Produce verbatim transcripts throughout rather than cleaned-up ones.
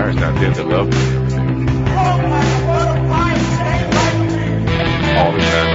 guys out there that love music too. All the time.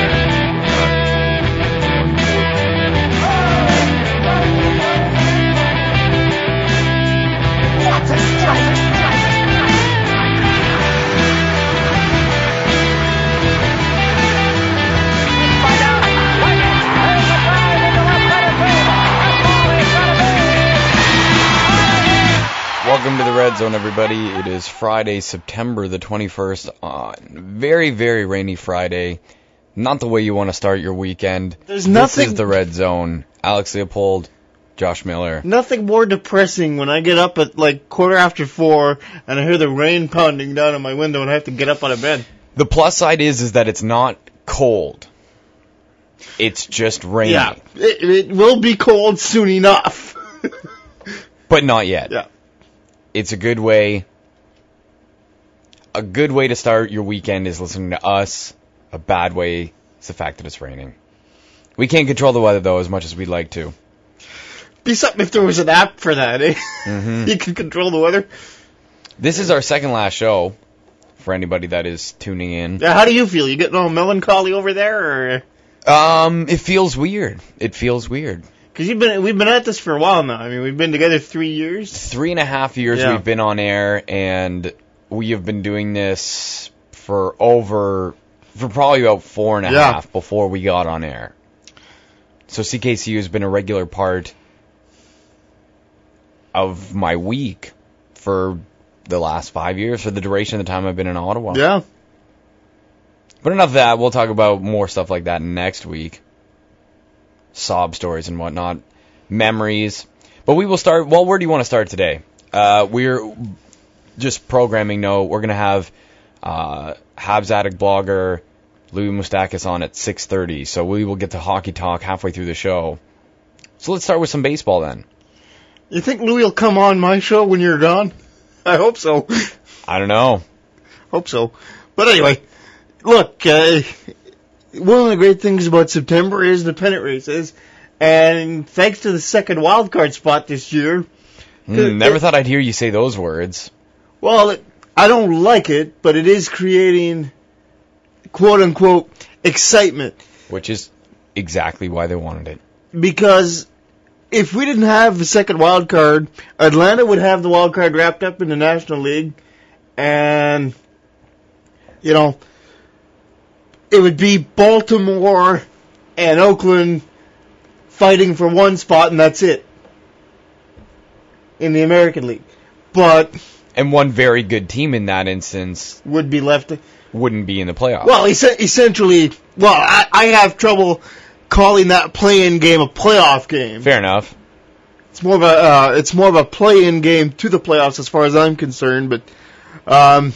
Welcome to the Red Zone, everybody. It is Friday, September the twenty-first. Uh, very, very rainy Friday. Not the way you want to start your weekend. There's nothing. This is the Red Zone. Alex Leopold, Josh Miller. Nothing more depressing when I get up at like quarter after four and I hear the rain pounding down on my window and I have to get up out of bed. The plus side is, is that it's not cold. It's just rainy. Yeah, it, it will be cold soon enough. But not yet. Yeah. It's a good way. A good way to start your weekend is listening to us. A bad way is the fact that it's raining. We can't control the weather, though, as much as we'd like to. Be something if there was an app for that, eh? Mm-hmm. You can control the weather. This is our second last show, for anybody that is tuning in. Yeah, how do you feel? You getting all melancholy over there, or? Um, it feels weird. It feels weird. Because you've been, we've been at this for a while now. I mean, we've been together three years. Three and a half years yeah. we've been on air, and we have been doing this for over, for probably about four and a yeah. half before we got on air. So C K C U has been a regular part of my week for the last five years, for the duration of the time I've been in Ottawa. Yeah. But enough of that. We'll talk about more stuff like that next week. Sob stories and whatnot, memories. But we will start, well, where do you want to start today? Uh, we're just programming note. We're going to have uh, Habs Addict blogger Louis Moustakis on at six thirty, so we will get to hockey talk halfway through the show. So let's start with some baseball then. You think Louis will come on my show when you're gone? I hope so. I don't know. Hope so. But anyway, look, uh, one of the great things about September is the pennant races, and thanks to the second wildcard spot this year. Mm, never it, thought I'd hear you say those words. Well, it, I don't like it, but it is creating, quote-unquote, excitement. Which is exactly why they wanted it. Because if we didn't have the second wildcard, Atlanta would have the wildcard wrapped up in the National League, and, you know, it would be Baltimore and Oakland fighting for one spot, and that's it in the American League. But and one very good team in that instance would be left. Wouldn't be in the playoffs. Well, essentially, well, I, I have trouble calling that play-in game a playoff game. Fair enough. It's more of a uh, it's more of a play-in game to the playoffs as far as I'm concerned, but. Um,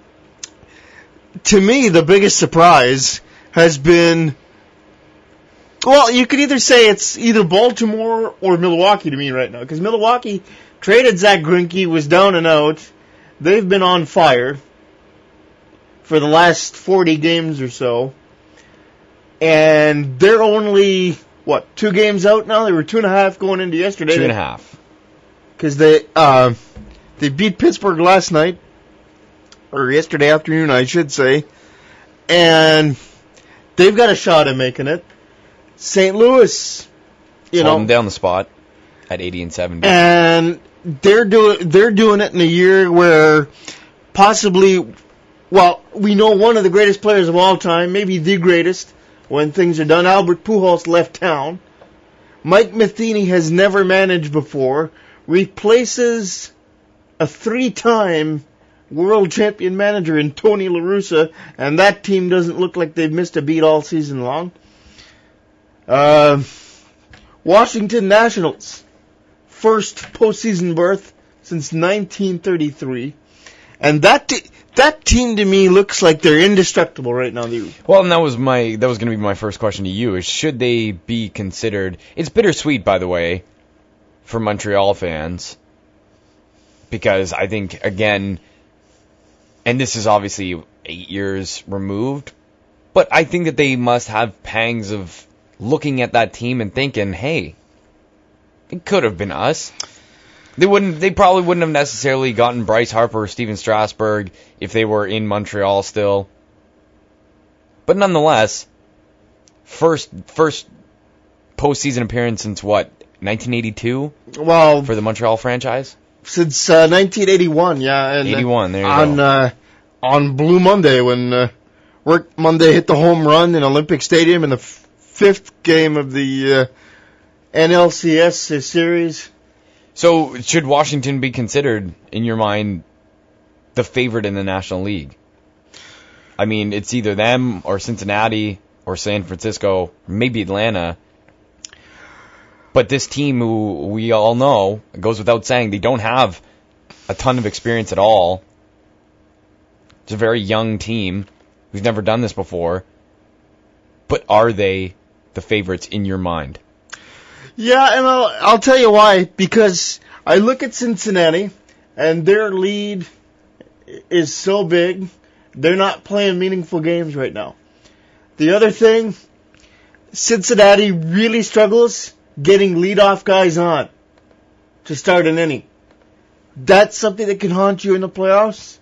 To me, the biggest surprise has been, well, you could either say it's either Baltimore or Milwaukee to me right now, because Milwaukee traded Zach Greinke, was down and out. They've been on fire for the last forty games or so, and they're only, what, two games out now? They were two and a half going into yesterday. Two and a half. Because they, uh, they beat Pittsburgh last night. Or yesterday afternoon, I should say. And they've got a shot at making it. Saint Louis, you Holding know, down the spot at eighty and seventy. And they're doing they're doing it in a year where possibly, well, we know one of the greatest players of all time, maybe the greatest, when things are done. Albert Pujols left town. Mike Matheny has never managed before. Replaces a three-time world champion manager in Tony La Russa, and that team doesn't look like they've missed a beat all season long. Uh, Washington Nationals, first postseason berth since nineteen thirty-three, and that t- that team to me looks like they're indestructible right now. Well, and that was my that was going to be my first question to you: is should they be considered? It's bittersweet, by the way, for Montreal fans, because I think again. And this is obviously eight years removed, but I think that they must have pangs of looking at that team and thinking, hey, it could have been us. They wouldn't. They probably wouldn't have necessarily gotten Bryce Harper or Steven Strasburg if they were in Montreal still. But nonetheless, first first postseason appearance since what, nineteen eighty-two Well, for the Montreal franchise? since uh, nineteen eighty-one, yeah. And, uh, eighty-one, there you on, go. Uh, on Blue Monday, when uh, Rick Monday hit the home run in Olympic Stadium in the f- fifth game of the uh, N L C S series. So, should Washington be considered, in your mind, the favorite in the National League? I mean, it's either them or Cincinnati or San Francisco, maybe Atlanta. But this team, who we all know, it goes without saying, they don't have a ton of experience at all. It's a very young team who's never done this before. But are they the favorites in your mind? Yeah, and I'll, I'll tell you why. Because I look at Cincinnati, and their lead is so big, they're not playing meaningful games right now. The other thing, Cincinnati really struggles getting leadoff guys on to start an inning. That's something that can haunt you in the playoffs.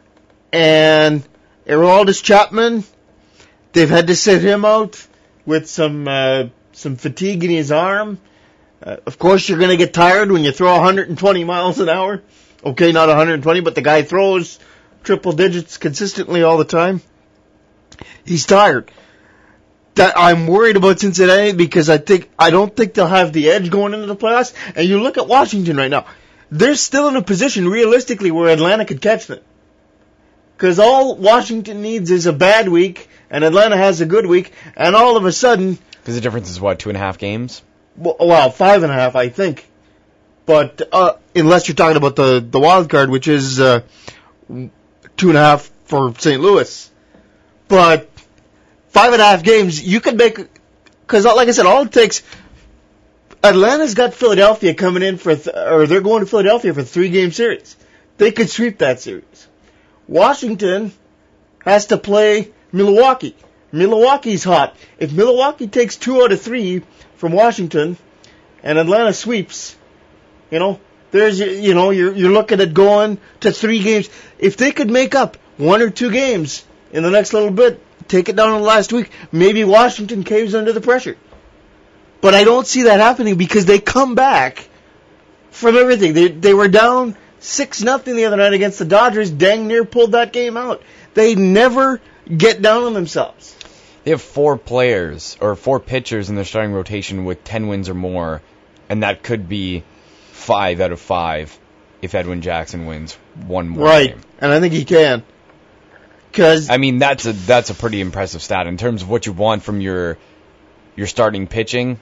And Aroldis Chapman, they've had to sit him out with some uh, some fatigue in his arm. Uh, of course, you're going to get tired when you throw one hundred twenty miles an hour. Okay, not one hundred twenty, but the guy throws triple digits consistently all the time. He's tired. That I'm worried about Cincinnati because I think I don't think they'll have the edge going into the playoffs. And you look at Washington right now; they're still in a position realistically where Atlanta could catch them. Because all Washington needs is a bad week, and Atlanta has a good week, and all of a sudden... Because the difference is, what, two and a half games? Well, five and a half, I think. But uh, unless you're talking about the, the wild card, which is uh, two and a half for Saint Louis. But five and a half games, you could make... Because, like I said, all it takes... Atlanta's got Philadelphia coming in for... Th- or they're going to Philadelphia for a three-game series. They could sweep that series. Washington has to play Milwaukee. Milwaukee's hot. If Milwaukee takes two out of three from Washington and Atlanta sweeps, you know, there's, you know, you're, you're looking at going to three games. If they could make up one or two games in the next little bit, take it down to the last week, maybe Washington caves under the pressure. But I don't see that happening because they come back from everything. They, they were down Six nothing the other night against the Dodgers, dang near pulled that game out. They never get down on themselves. They have four players, or four pitchers in their starting rotation with ten wins or more, and that could be five out of five if Edwin Jackson wins one more right. game. And I think he can. Cause I mean, that's a that's a pretty impressive stat in terms of what you want from your your starting pitching.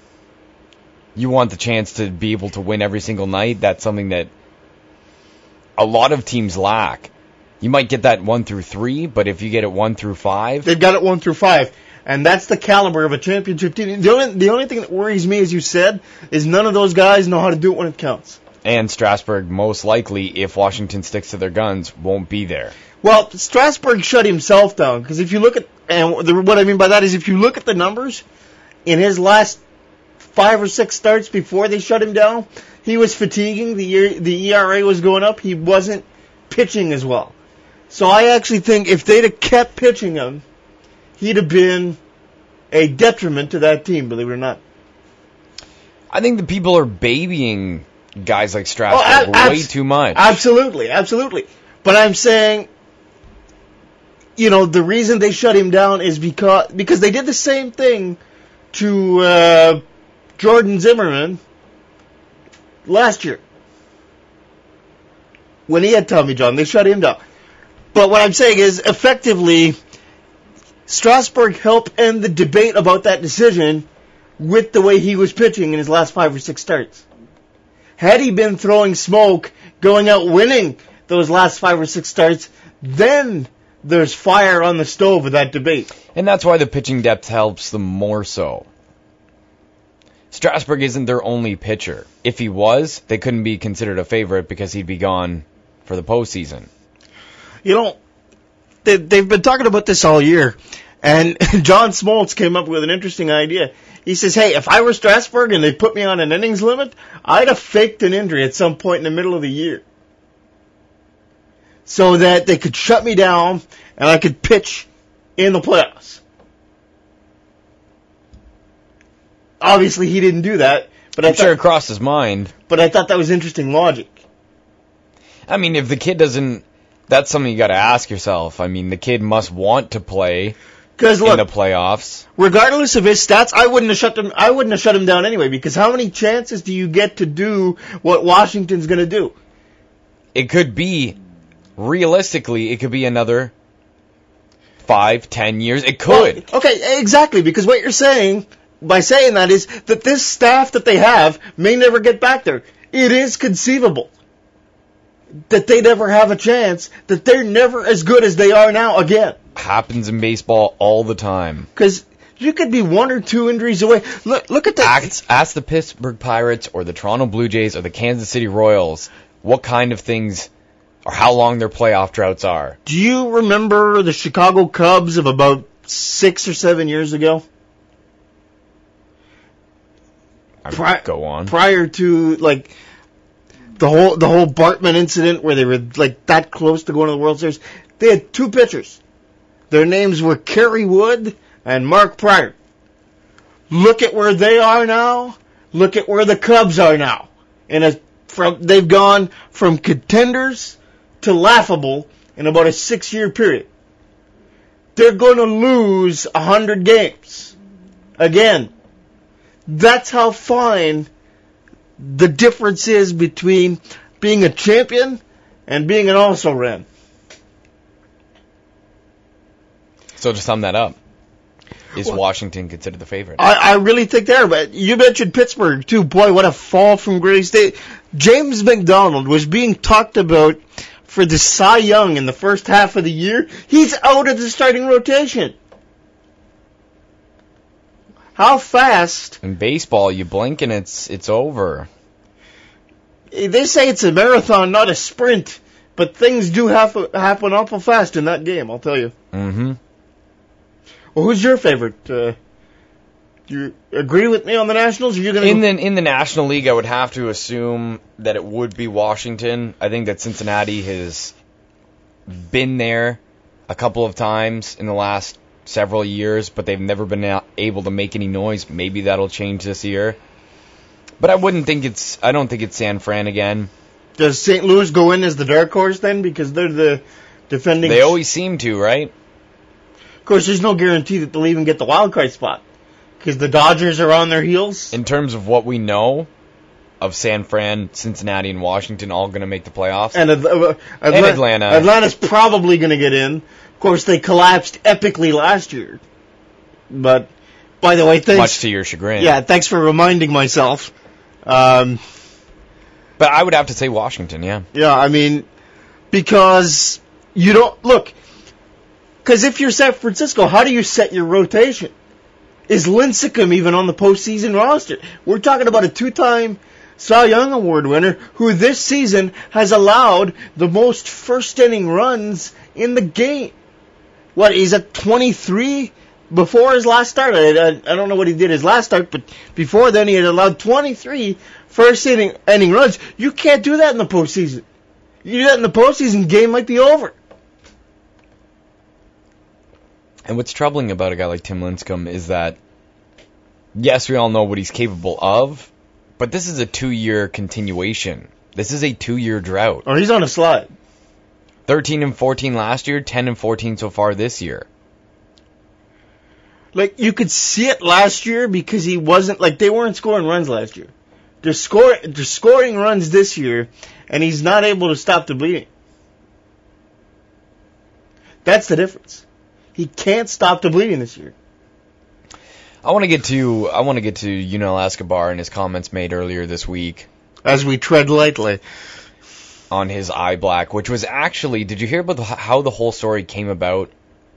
You want the chance to be able to win every single night. That's something that a lot of teams lack. You might get that one through three, but if you get it one through five... They've got it one through five. And that's the caliber of a championship team. The only, the only thing that worries me, as you said, is none of those guys know how to do it when it counts. And Strasburg, most likely, if Washington sticks to their guns, won't be there. Well, Strasburg shut himself down. Because if you look at... And the, what I mean by that is if you look at the numbers, in his last five or six starts before they shut him down... He was fatiguing. The year, the E R A was going up. He wasn't pitching as well. So I actually think if they'd have kept pitching him, he'd have been a detriment to that team, believe it or not. I think the people are babying guys like Strasburg oh, ab- way too much. Absolutely, absolutely. But I'm saying, you know, the reason they shut him down is because because they did the same thing to uh, Jordan Zimmerman last year, when he had Tommy John, they shut him down. But what I'm saying is, effectively, Strasburg helped end the debate about that decision with the way he was pitching in his last five or six starts. Had he been throwing smoke, going out winning those last five or six starts, then there's fire on the stove of that debate. And that's why the pitching depth helps them more so. Strasburg isn't their only pitcher. If he was, they couldn't be considered a favorite because he'd be gone for the postseason. You know, they, they've been talking about this all year, and John Smoltz came up with an interesting idea. He says, hey, if I were Strasburg and they put me on an innings limit, I'd have faked an injury at some point in the middle of the year. So that they could shut me down and I could pitch in the playoffs. Obviously, he didn't do that. But I I'm thought, sure it crossed his mind. But I thought that was interesting logic. I mean, if the kid doesn't, that's something you got to ask yourself. I mean, the kid must want to play Because in look, the playoffs. regardless of his stats, I wouldn't have shut them. I wouldn't have shut him down anyway. Because how many chances do you get to do what Washington's going to do? It could be, realistically, it could be another five, ten years. It could. Well, okay, exactly. Because what you're saying by saying that is that this staff that they have may never get back there. It is conceivable that they never have a chance, that they're never as good as they are now again. Happens in baseball all the time. Because you could be one or two injuries away. Look, look at that. Ask, ask the Pittsburgh Pirates or the Toronto Blue Jays or the Kansas City Royals what kind of things or how long their playoff droughts are. Do you remember the Chicago Cubs of about six or seven years ago? I mean, Pri- go on. Prior to, like, the whole the whole Bartman incident where they were, like, that close to going to the World Series, they had two pitchers. Their names were Kerry Wood and Mark Pryor. Look at where they are now. Look at where the Cubs are now. And as from they've gone from contenders to laughable in about a six-year period. They're going to lose one hundred games. Again. That's how fine the difference is between being a champion and being an also-ran. So to sum that up, is well, Washington considered the favorite? I, I really think they are, but you mentioned Pittsburgh, too. Boy, what a fall from grace. They, James McDonald was being talked about for the Cy Young in the first half of the year. He's out of the starting rotation. How fast? In baseball, you blink and it's it's over. They say it's a marathon, not a sprint, but things do happen, happen awful fast in that game, I'll tell you. Mm-hmm. Well, who's your favorite? Uh, do you agree with me on the Nationals? Or are you gonna in go- the in the National League, I would have to assume that it would be Washington. I think that Cincinnati has been there a couple of times in the last several years, but they've never been able to make any noise. Maybe that'll change this year. But I wouldn't think it's, I don't think it's San Fran again. Does Saint Louis go in as the dark horse then? Because they're the defending... They always seem to, right? Of course, there's no guarantee that they'll even get the wild card spot. Because the Dodgers are on their heels. In terms of what we know of San Fran, Cincinnati, and Washington all going to make the playoffs. And, uh, uh, and Atlanta. Atlanta's probably going to get in. Of course, they collapsed epically last year. But, by the way, thanks... Much to your chagrin. Yeah, thanks for reminding myself. Um, but I would have to say Washington, yeah. Yeah, I mean, because you don't... Look, because if you're San Francisco, how do you set your rotation? Is Lincecum even on the postseason roster? We're talking about a two-time Cy Young Award winner who this season has allowed the most first-inning runs in the game. What, he's at twenty-three before his last start? I, I, I don't know what he did his last start, but before then he had allowed twenty-three first-inning inning runs. You can't do that in the postseason. You do that in the postseason, game might be over. And what's troubling about a guy like Tim Lincecum is that, yes, we all know what he's capable of, but this is a two-year continuation. This is a two-year drought. Oh, he's on a slide. thirteen and fourteen last year, ten and fourteen so far this year. Like, you could see it last year because he wasn't, like, they weren't scoring runs last year. They're, score, they're scoring runs this year, and he's not able to stop the bleeding. That's the difference. He can't stop the bleeding this year. I want to get to I want to get to Yunel Escobar and his comments made earlier this week. As we tread lightly. On his eye black, which was actually, did you hear about the, how the whole story came about?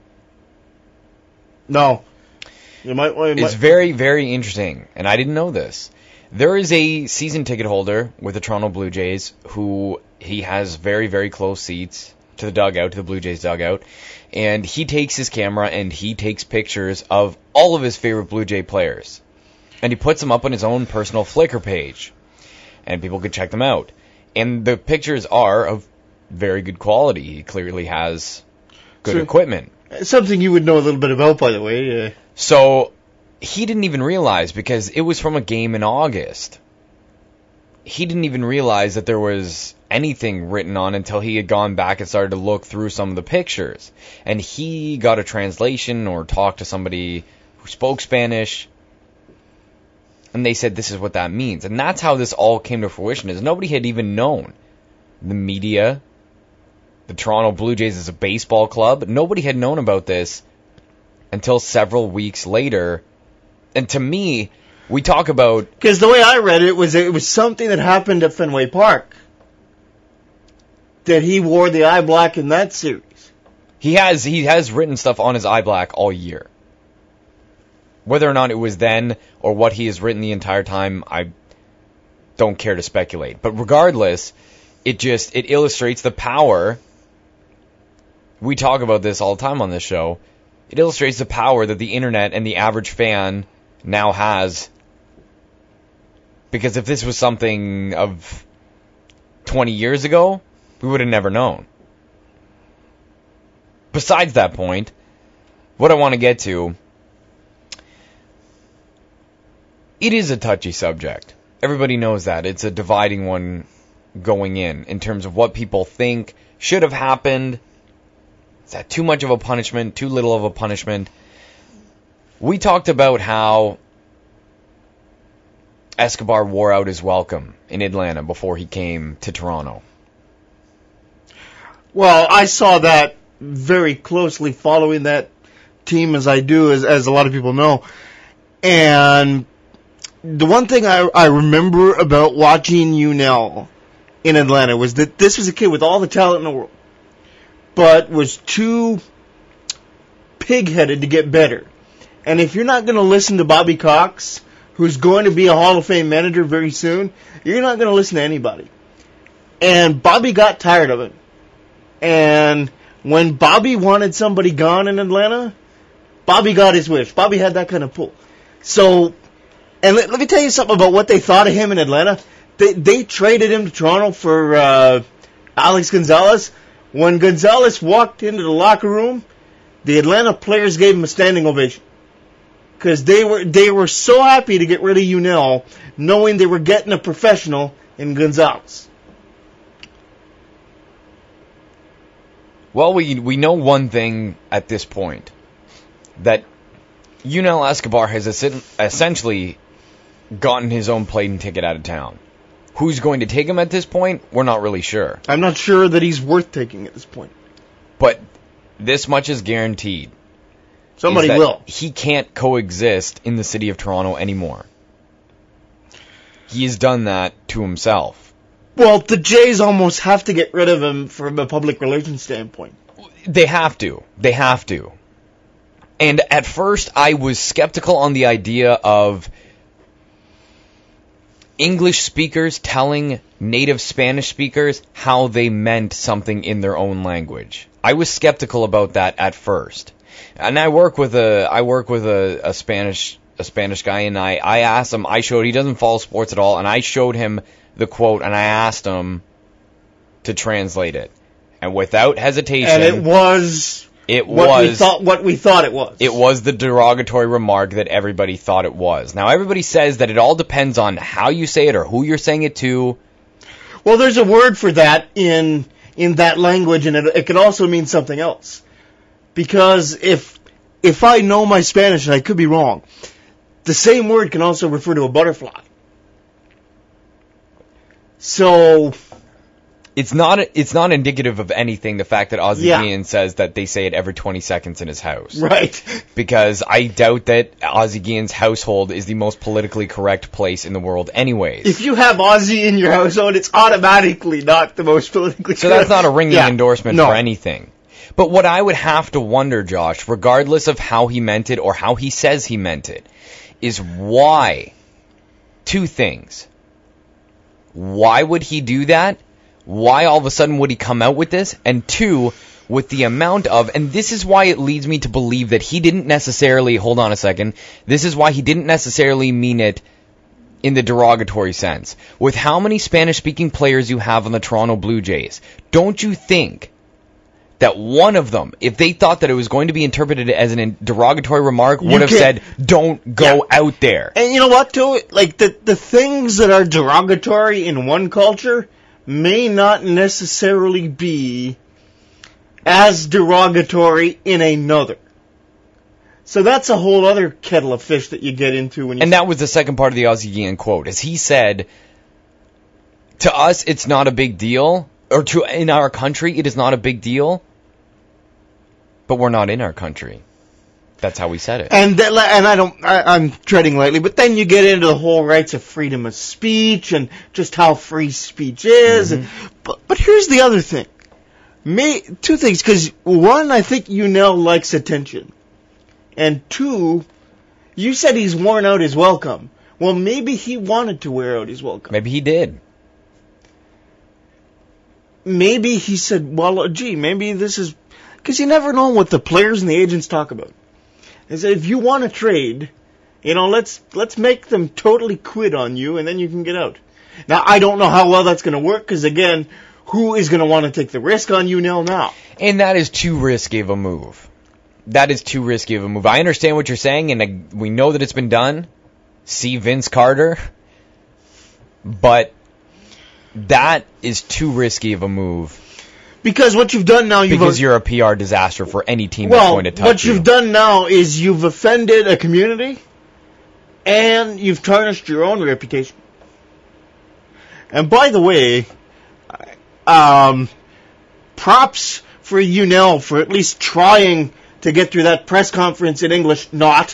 No. You might, you might. It's very, very interesting, and I didn't know this. There is a season ticket holder with the Toronto Blue Jays who he has very, very close seats to the dugout, to the Blue Jays dugout, and he takes his camera and he takes pictures of all of his favorite Blue Jay players. And he puts them up on his own personal Flickr page. And people could check them out. And the pictures are of very good quality. He clearly has good So- equipment. Something you would know a little bit about, by the way. Uh, So he didn't even realize, because it was from a game in August. He didn't even realize that there was anything written on until he had gone back and started to look through some of the pictures. And he got a translation or talked to somebody who spoke Spanish. And they said this is what that means. And that's how this all came to fruition, is nobody had even known. The media, the Toronto Blue Jays as a baseball club, nobody had known about this until several weeks later. And to me, we talk about... Because the way I read it was it was something that happened at Fenway Park. That he wore the eye black in that series. He has he has written stuff on his eye black all year. Whether or not it was then or what he has written the entire time, I don't care to speculate. But regardless, it just it illustrates the power. We talk about this all the time on this show. It illustrates the power that the internet and the average fan now has. Because if this was something of twenty years ago, we would have never known. Besides that point, what I want to get to, it is a touchy subject. Everybody knows that. It's a dividing one going in, in terms of what people think should have happened. Is that too much of a punishment? Too little of a punishment? We talked about how Escobar wore out his welcome in Atlanta before he came to Toronto. Well, I saw that very closely, following that team as I do, as, as a lot of people know. And the one thing I, I remember about watching Unel in Atlanta was that this was a kid with all the talent in the world, but was too pig-headed to get better. And if you're not going to listen to Bobby Cox, who's going to be a Hall of Fame manager very soon, you're not going to listen to anybody. And Bobby got tired of it. And when Bobby wanted somebody gone in Atlanta, Bobby got his wish. Bobby had that kind of pull. So, and let, let me tell you something about what they thought of him in Atlanta. They they traded him to Toronto for uh, Alex Gonzalez. When Gonzalez walked into the locker room, the Atlanta players gave him a standing ovation. Because they were they were so happy to get rid of Unel, knowing they were getting a professional in Gonzalez. Well, we we know one thing at this point, that Unel Escobar has es- essentially gotten his own plane ticket out of town. Who's going to take him at this point? We're not really sure. I'm not sure that he's worth taking at this point. But this much is guaranteed. Somebody is that will. He can't coexist in the city of Toronto anymore. He has done that to himself. Well, the Jays almost have to get rid of him from a public relations standpoint. They have to. They have to. And at first, I was skeptical on the idea of English speakers telling native Spanish speakers how they meant something in their own language. I was skeptical about that at first. And I work with a I work with a, a Spanish a Spanish guy, and I, I asked him, I showed, he doesn't follow sports at all, and I showed him the quote, and I asked him to translate it. And without hesitation, And it was it what we was thought what we thought it was. it was the derogatory remark that everybody thought it was. Now, everybody says that it all depends on how you say it or who you're saying it to. Well, there's a word for that in in that language, and it, it can also mean something else. Because if if I know my Spanish, and I could be wrong, the same word can also refer to a butterfly. So It's not it's not indicative of anything, the fact that Ozzie Yeah. Guillen says that they say it every twenty seconds in his house. right, Because I doubt that Ozzie Guillen's household is the most politically correct place in the world anyways. if you have Aussie in your household, it's automatically not the most politically. So that's not a ringing Yeah. endorsement No. for anything. But what I would have to wonder, Josh, regardless of how he meant it or how he says he meant it, is why. Two things. Why would he do that? Why all of a sudden would he come out with this? And two, with the amount of, and this is why it leads me to believe that he didn't necessarily, hold on a second, this is why he didn't necessarily mean it in the derogatory sense. With how many Spanish-speaking players you have on the Toronto Blue Jays, don't you think that one of them, if they thought that it was going to be interpreted as a derogatory remark, would You have can't- said, don't go Yeah. out there? And you know what, too? Like, the, the things that are derogatory in one culture may not necessarily be as derogatory in another. So that's a whole other kettle of fish that you get into when you... And that was the second part of the Ozzie Guillen quote, as he said, to us, it's not a big deal, or to in our country, it is not a big deal, but we're not in our country. That's how we said it. And that, and I don't, I, I'm treading lightly, but then you get into the whole rights of freedom of speech and just how free speech is. Mm-hmm. And, but, but here's the other thing. May, two things, because one, I think Unel likes attention. And two, you said he's worn out his welcome. Well, maybe he wanted to wear out his welcome. Maybe he did. Maybe he said, well, gee, maybe this is... Because you never know what the players and the agents talk about. They say, if you want to trade, you know, let's let's make them totally quit on you, and then you can get out. Now, I don't know how well that's going to work, because, again, who is going to want to take the risk on Unel now? And that is too risky of a move. That is too risky of a move. I understand what you're saying, and uh, we know that it's been done. See Vince Carter. But that is too risky of a move. Because what you've done now, you've... Because you're a P R disaster for any team well, that's going to touch what you. you've done now is you've offended a community, and you've tarnished your own reputation. And by the way, um, props for Unel for at least trying to get through that press conference in English, not.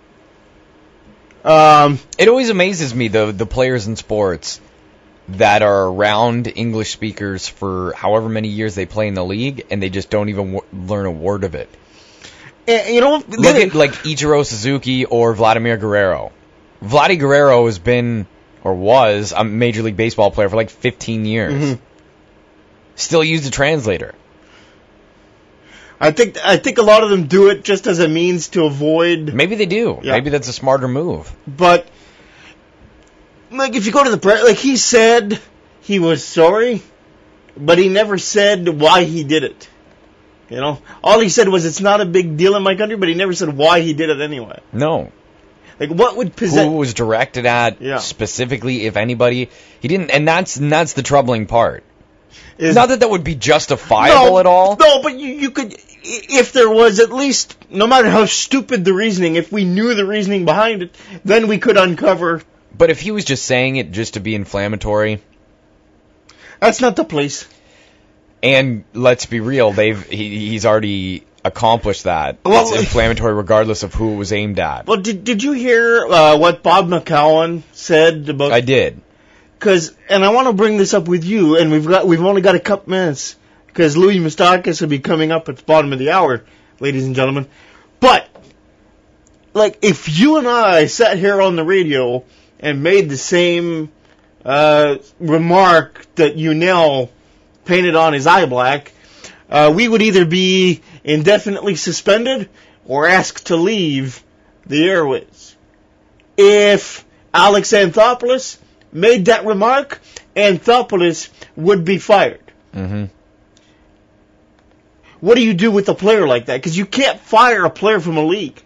Um, it always amazes me, the the players in sports that are around English speakers for however many years they play in the league, and they just don't even w- learn a word of it. and, you know, Look at like Ichiro Suzuki or Vladimir Guerrero. Vladdy Guerrero has been, or was, a Major League Baseball player for like fifteen years. Mhm. Still used a translator. I think I think a lot of them do it just as a means to avoid. Maybe they do. Yeah. Maybe that's a smarter move. But like, if you go to the press, like he said, he was sorry, but he never said why he did it. You know, all he said was it's not a big deal in my country, but he never said why he did it anyway. No. Like, what would possess? Who it was directed at Yeah. specifically, if anybody. He didn't, and that's and that's the troubling part. Is, Not that that would be justifiable no, at all. No, but you, you could, if there was at least, no matter how stupid the reasoning, if we knew the reasoning behind it, then we could uncover. But if he was just saying it just to be inflammatory, That's not the place. and let's be real, they've he, he's already accomplished that. Well, it's inflammatory regardless of who it was aimed at. Well, did did you hear uh, what Bob McCowan said about? I did. Because, and I want to bring this up with you, and we've got we've only got a couple minutes, because Louis Moustakis will be coming up at the bottom of the hour, ladies and gentlemen. But, like, if you and I sat here on the radio and made the same uh, remark that Unel painted on his eye black, uh, we would either be indefinitely suspended or asked to leave the airways. If Alex Anthopoulos made that remark, Anthopoulos would be fired. Mm-hmm. What do you do with a player like that? Because you can't fire a player from a league.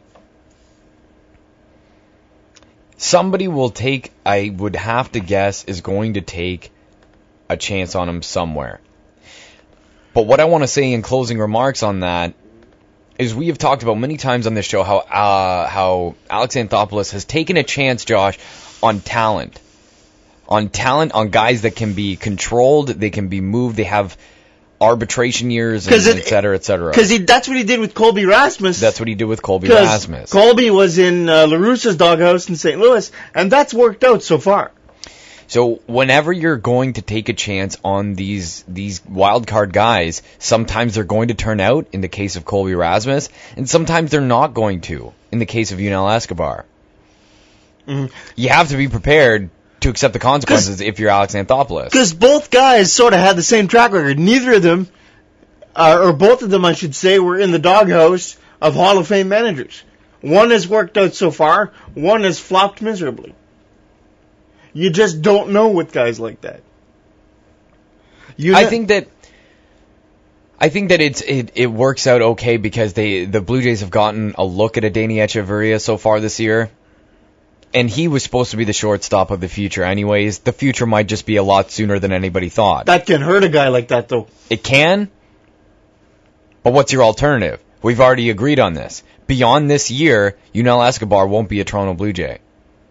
Somebody will take, I would have to guess, is going to take a chance on him somewhere. But what I want to say in closing remarks on that is we have talked about many times on this show how uh, how Alex Anthopoulos has taken a chance, Josh, on talent. On talent, on guys that can be controlled, they can be moved, they have arbitration years, and, it, et cetera, et cetera. Because that's what he did with Colby Rasmus. That's what he did with Colby 'Cause Rasmus. Colby was in uh, LaRussa's doghouse in Saint Louis, and that's worked out so far. So whenever you're going to take a chance on these these wild card guys, sometimes they're going to turn out in the case of Colby Rasmus, and sometimes they're not going to in the case of Yunel Escobar. Mm-hmm. You have to be prepared to accept the consequences if you're Alex Anthopoulos. Because both guys sort of had the same track record. Neither of them uh, or both of them, I should say, were in the doghouse of Hall of Fame managers. One has worked out so far, one has flopped miserably. You just don't know with guys like that. You I ne- think that I think that it's it, it works out okay because they the Blue Jays have gotten a look at Adeiny Echeverria so far this year, and he was supposed to be the shortstop of the future anyways. The future might just be a lot sooner than anybody thought. That can hurt a guy like that, though. It can, but what's your alternative? We've already agreed on this. Beyond this year, Yunel Escobar won't be a Toronto Blue Jay.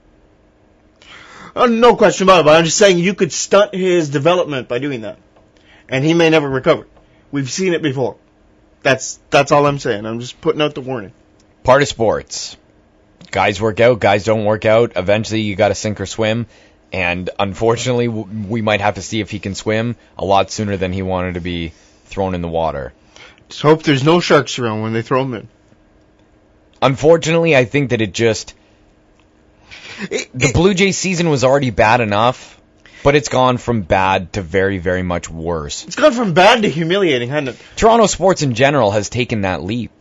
Uh, no question about it, but I'm just saying you could stunt his development by doing that. And he may never recover. We've seen it before. That's that's all I'm saying. I'm just putting out the warning. Part of sports. Guys work out, guys don't work out. Eventually you got to sink or swim. And unfortunately, w- we might have to see if he can swim a lot sooner than he wanted to be thrown in the water. Just hope there's no sharks around when they throw him in. Unfortunately, I think that it just... It, the it, Blue Jays season was already bad enough, but it's gone from bad to very, very much worse. It's gone from bad to humiliating, hasn't it? Toronto sports in general has taken that leap.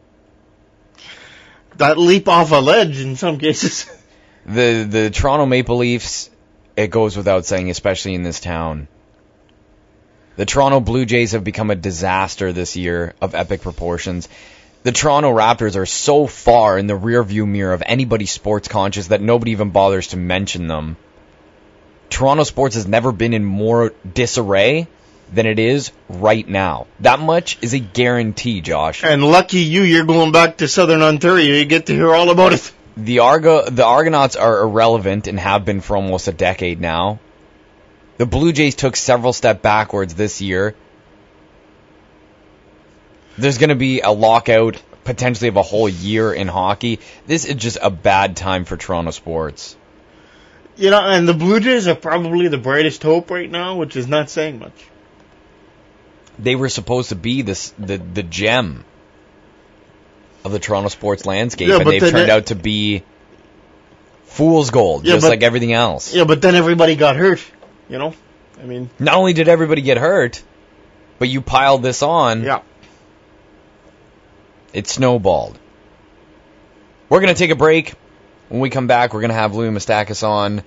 That leap off a ledge in some cases. The the Toronto Maple Leafs, it goes without saying, especially in this town. The Toronto Blue Jays have become a disaster this year of epic proportions. The Toronto Raptors are so far in the rearview mirror of anybody sports conscious that nobody even bothers to mention them. Toronto sports has never been in more disarray than it is right now. That much is a guarantee, Josh. And lucky you, you're going back to Southern Ontario. You get to hear all about it. The Argo, the Argonauts are irrelevant and have been for almost a decade now. The Blue Jays took several steps backwards this year. There's going to be a lockout potentially of a whole year in hockey. This is just a bad time for Toronto sports. You know, and the Blue Jays are probably the brightest hope right now, which is not saying much. They were supposed to be this the the gem of the Toronto sports landscape, Yeah, and but they've then turned it- out to be fool's gold, Yeah, just but- like everything else. Yeah, but then everybody got hurt, you know? I mean, Not only did everybody get hurt, but you piled this on. yeah. It snowballed. We're going to take a break. When we come back, we're going to have Louis Mastakis on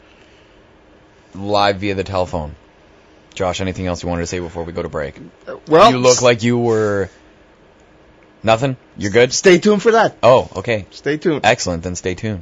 live via the telephone. Josh, anything else you wanted to say before we go to break? Well, You look like you were... Nothing? You're good? Stay tuned for that. Oh, okay. Stay tuned. Excellent, then stay tuned.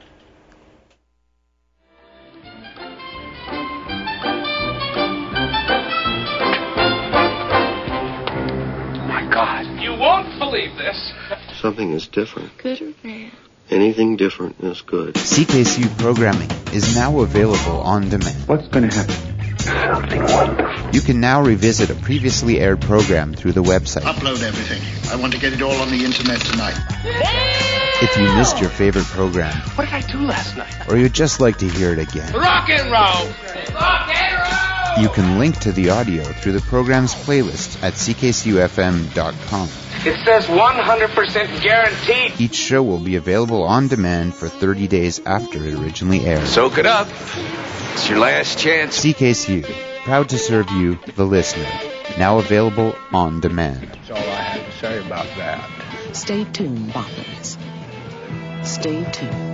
My God. You won't believe this. Something is different. Good or bad? Anything different is good. C K C U programming is now available on demand. What's going to happen? Something wonderful. You can now revisit a previously aired program through the website. Upload everything. I want to get it all on the internet tonight. If you missed your favorite program, What did I do last night? or you'd just like to hear it again, Rock and roll. Rock and roll. you can link to the audio through the program's playlist at c k c u f m dot com. It says one hundred percent guaranteed. Each show will be available on demand for thirty days after it originally aired. Soak it up. It's your last chance. C K C U, proud to serve you, the listener. Now available on demand. That's all I have to say about that. Stay tuned, Boppers. Stay tuned.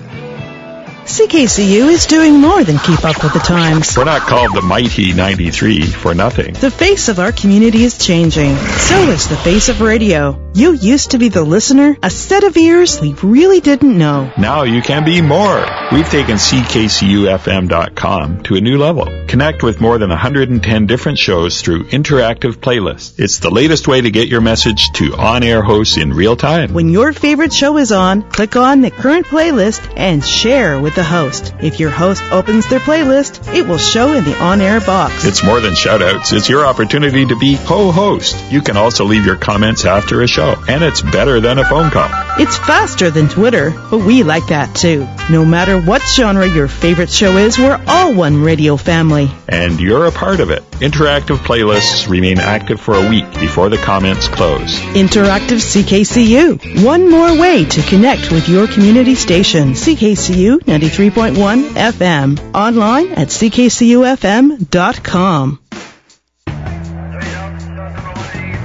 C K C U is doing more than keep up with the times. We're not called the Mighty ninety-three for nothing. The face of our community is changing. So is the face of radio. You used to be the listener, a set of ears we really didn't know. Now you can be more. We've taken C K C U F M dot com to a new level. Connect with more than one hundred ten different shows through interactive playlists. It's the latest way to get your message to on-air hosts in real time. When your favorite show is on, click on the current playlist and share with the host. If your host opens their playlist, it will show in the on-air box. It's more than shout-outs. It's your opportunity to be co-host. You can also leave your comments after a show, and it's better than a phone call. It's faster than Twitter, but we like that too. No matter what genre your favorite show is, we're all one radio family. And you're a part of it. Interactive playlists remain active for a week before the comments close. Interactive C K C U. One more way to connect with your community station. C K C U ninety-three point one F M. Online at c k c u f m dot com.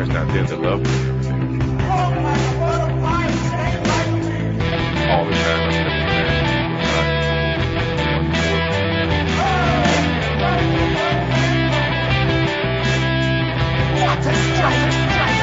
guys out there that love me and everything. All the time I'm fifty man. What a strike!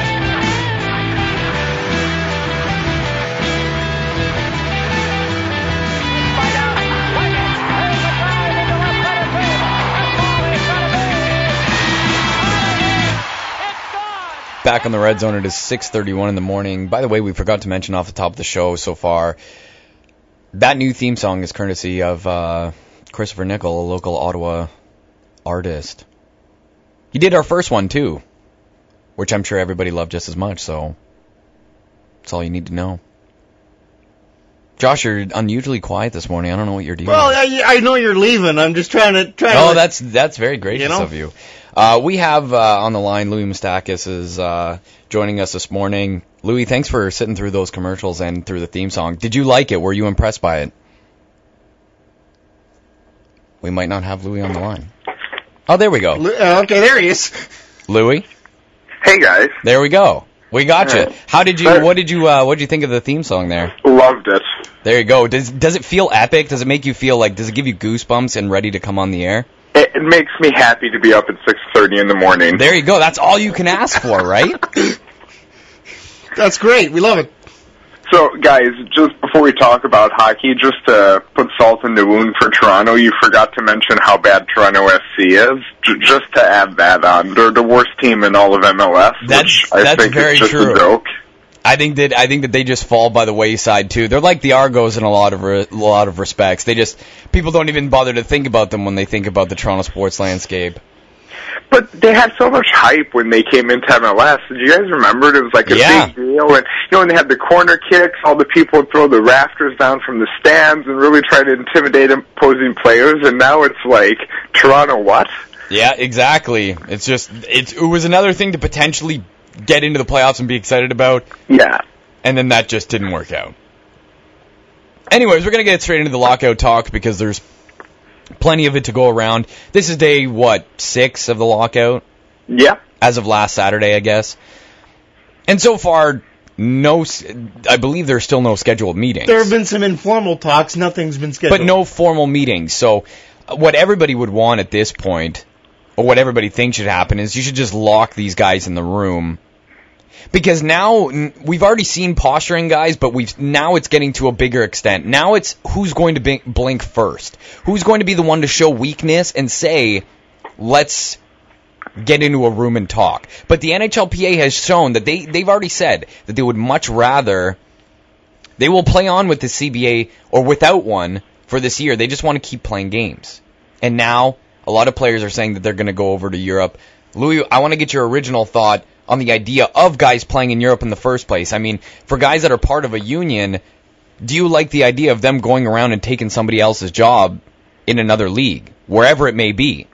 Back on the Red Zone, it is six thirty-one in the morning. By the way, we forgot to mention off the top of the show so far, that new theme song is courtesy of uh, Christopher Nickel, a local Ottawa artist. He did our first one, too, which I'm sure everybody loved just as much, so that's all you need to know. Josh, you're unusually quiet this morning. I don't know what you're doing. Well, I, I know you're leaving. I'm just trying to... Trying oh, to, that's that's very gracious you know? of you. Uh, we have uh, on the line Louis Moustakis is uh, joining us this morning. Louis, thanks for sitting through those commercials and through the theme song. Did you like it? Were you impressed by it? We might not have Louis on the line. Oh, there we go. Uh, okay, there he is. Louis? Hey, guys. There we go. We got Hey. you. How did you? What did you? Uh, what did you think of the theme song there? Loved it. There you go. Does does it feel epic? Does it make you feel like? Does it give you goosebumps and ready to come on the air? It, it makes me happy to be up at six thirty in the morning. There you go. That's all you can ask for, right? That's great. We love it. So, guys, just before we talk about hockey, just to put salt in the wound for Toronto, you forgot to mention how bad Toronto F C is. J- just to add that on, they're the worst team in all of M L S, That's which I that's think very is just true. a joke. I think that I think that they just fall by the wayside too. They're like the Argos in a lot of re- a lot of respects. They just people don't even bother to think about them when they think about the Toronto sports landscape. But they had so much hype when they came into M L S. Did you guys remember? It was like a Yeah. big deal. And, you know, when they had the corner kicks, all the people would throw the rafters down from the stands and really try to intimidate opposing players. And now it's like, Toronto what? Yeah, exactly. It's just it's, it was another thing to potentially get into the playoffs and be excited about. Yeah. And then that just didn't work out. Anyways, we're going to get straight into the lockout talk because there's plenty of it to go around. This is day, what, six of the lockout? Yeah. As of last Saturday, I guess. And so far, no. I believe there's still no scheduled meetings. There have been some informal talks. Nothing's been scheduled. But no formal meetings. So what everybody would want at this point, or what everybody thinks should happen, is you should just lock these guys in the room. Because now, we've already seen posturing guys, but we've now it's getting to a bigger extent. Now it's who's going to blink first. Who's going to be the one to show weakness and say, let's get into a room and talk. But the N H L P A has shown that they, they've already said that they would much rather, they will play on with the C B A or without one for this year. They just want to keep playing games. And now, a lot of players are saying that they're going to go over to Europe. Louis, I want to get your original thought on the idea of guys playing in Europe in the first place. I mean, for guys that are part of a union, do you like the idea of them going around and taking somebody else's job in another league, wherever it may be?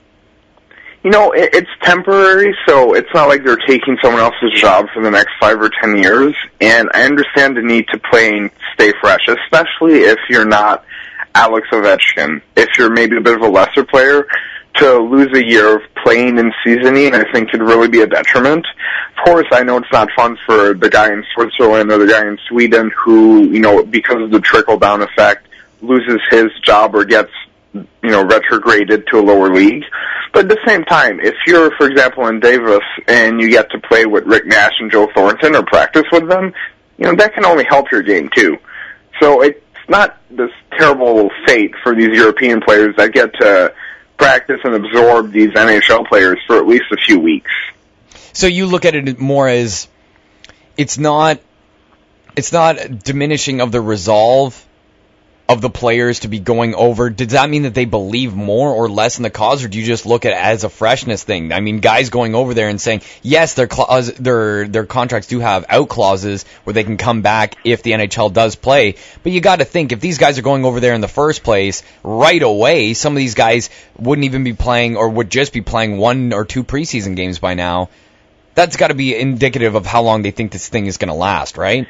You know, it, it's temporary, so it's not like they're taking someone else's job for the next five or ten years. And I understand the need to play and stay fresh, especially if you're not Alex Ovechkin. If you're maybe a bit of a lesser player, to lose a year of playing and seasoning, I think, could really be a detriment. Of course, I know it's not fun for the guy in Switzerland or the guy in Sweden who, you know, because of the trickle-down effect, loses his job or gets, you know, retrograded to a lower league. But at the same time, if you're, for example, in Davis and you get to play with Rick Nash and Joe Thornton or practice with them, you know, that can only help your game, too. So it's not this terrible fate for these European players that get to practice and absorb these N H L players for at least a few weeks. So you look at it more as it's not it's not diminishing of the resolve of the players to be going over. Does that mean that they believe more or less in the cause, or do you just look at it as a freshness thing? I mean, guys going over there and saying, yes, their clause, their their contracts do have out clauses where they can come back if the N H L does play, but you got to think, if these guys are going over there in the first place, right away, some of these guys wouldn't even be playing or would just be playing one or two preseason games by now. That's got to be indicative of how long they think this thing is going to last, right?